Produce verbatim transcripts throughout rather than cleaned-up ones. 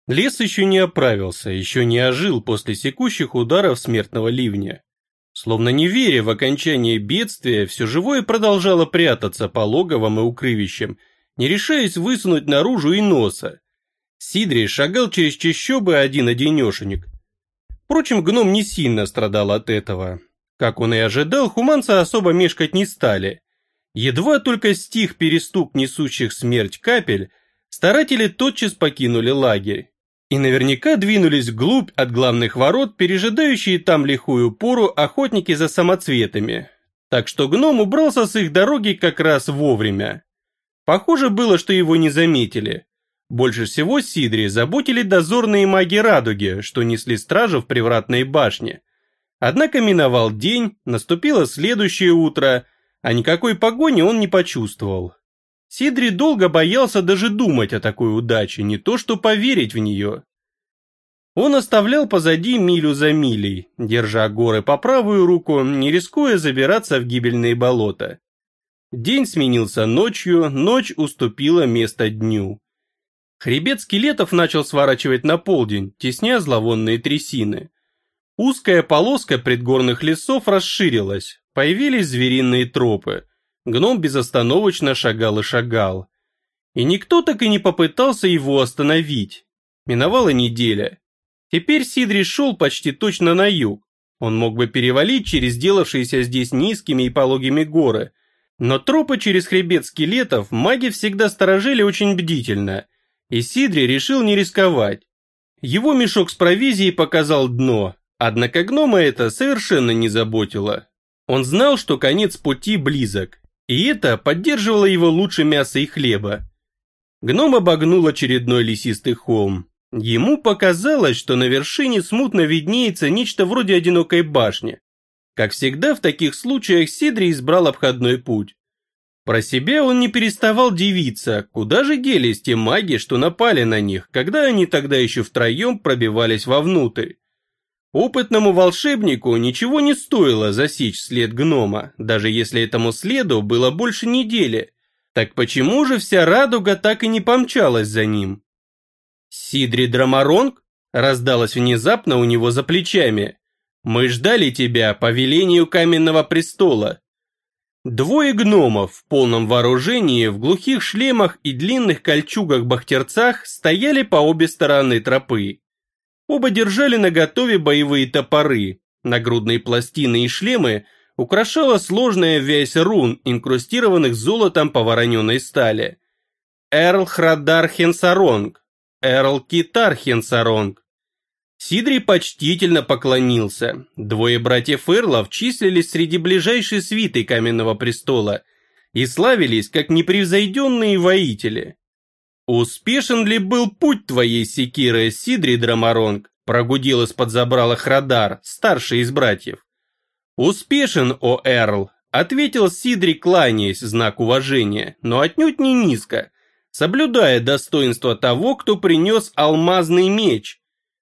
Лес еще не оправился, еще не ожил после секущих ударов смертного ливня. Словно не веря в окончание бедствия, все живое продолжало прятаться по логовам и укрывищам, не решаясь высунуть наружу и носа. Сидри шагал через чащобы один-одинешенек. Впрочем, гном не сильно страдал от этого. Как он и ожидал, хуманцы особо мешкать не стали. Едва только стих перестук несущих смерть капель, старатели тотчас покинули лагерь. И наверняка двинулись вглубь от главных ворот, пережидающие там лихую пору охотники за самоцветами. Так что гном убрался с их дороги как раз вовремя. Похоже было, что его не заметили. Больше всего Сидри заботили дозорные маги радуги, что несли стражу в привратной башне. Однако миновал день, наступило следующее утро, а никакой погони он не почувствовал. Сидри долго боялся даже думать о такой удаче, не то что поверить в нее. Он оставлял позади милю за милей, держа горы по правую руку, не рискуя забираться в гибельные болота. День сменился ночью, ночь уступила место дню. Хребет скелетов начал сворачивать на полдень, тесня зловонные трясины. Узкая полоска предгорных лесов расширилась, появились звериные тропы. Гном безостановочно шагал и шагал. И никто так и не попытался его остановить. Миновала неделя. Теперь Сидри шел почти точно на юг. Он мог бы перевалить через сделавшиеся здесь низкими и пологими горы. Но тропы через хребет скелетов маги всегда сторожили очень бдительно. И Сидри решил не рисковать. Его мешок с провизией показал дно. Однако гнома это совершенно не заботило. Он знал, что конец пути близок. И это поддерживало его лучше мяса и хлеба. Гном обогнул очередной лесистый холм. Ему показалось, что на вершине смутно виднеется нечто вроде одинокой башни. Как всегда в таких случаях Сидри избрал обходной путь. Про себя он не переставал дивиться, куда же делись те маги, что напали на них, когда они тогда еще втроем пробивались вовнутрь. Опытному волшебнику ничего не стоило засечь след гнома, даже если этому следу было больше недели. Так почему же вся радуга так и не помчалась за ним? «Сидри Драмаронг?» раздалось внезапно у него за плечами. «Мы ждали тебя по велению Каменного престола». Двое гномов в полном вооружении, в глухих шлемах и длинных кольчугах-бахтерцах стояли по обе стороны тропы. Оба держали наготове боевые топоры. Нагрудные пластины и шлемы украшала сложная вязь рун, инкрустированных золотом по вороненой стали. Эрл Храдар Хенсаронг, Эрл Китар Хенсаронг. Сидри почтительно поклонился. Двое братьев Эрлов числились среди ближайшей свиты Каменного престола и славились как непревзойденные воители. «Успешен ли был путь твоей секиры, Сидри Драмаронг?» прогудел из-под забрала Храдар, старший из братьев. «Успешен, о Эрл», ответил Сидри, кланяясь в знак уважения, но отнюдь не низко, соблюдая достоинство того, кто принес алмазный меч.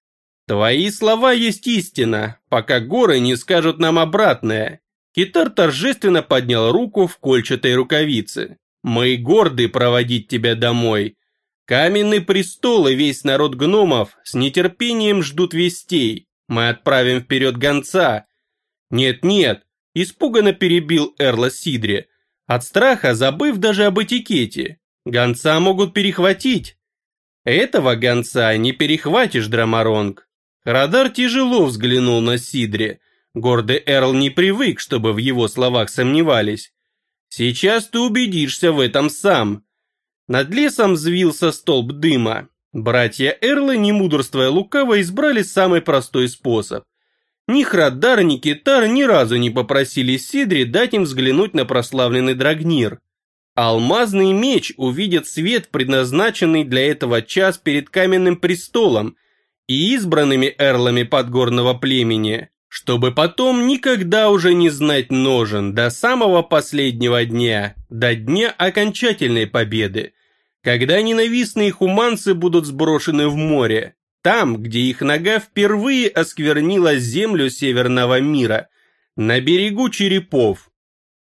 «Твои слова есть истина, пока горы не скажут нам обратное». Китар торжественно поднял руку в кольчатой рукавице. «Мы горды проводить тебя домой. Каменный престол и весь народ гномов с нетерпением ждут вестей. Мы отправим вперед гонца». «Нет-нет», испуганно перебил Эрла Сидри, от страха забыв даже об этикете. «Гонца могут перехватить». «Этого гонца не перехватишь, Драмаронг». Храдар тяжело взглянул на Сидри. Гордый Эрл не привык, чтобы в его словах сомневались. «Сейчас ты убедишься в этом сам». Над лесом взвился столб дыма. Братья Эрлы, не мудрствуя лукаво, избрали самый простой способ. Ни Храдар, ни Китар ни разу не попросили Сидри дать им взглянуть на прославленный Драгнир. Алмазный меч увидит свет, предназначенный для этого час перед Каменным престолом и избранными эрлами подгорного племени, чтобы потом никогда уже не знать ножен до самого последнего дня, до дня окончательной победы, когда ненавистные хуманцы будут сброшены в море, там, где их нога впервые осквернила землю северного мира, на берегу черепов.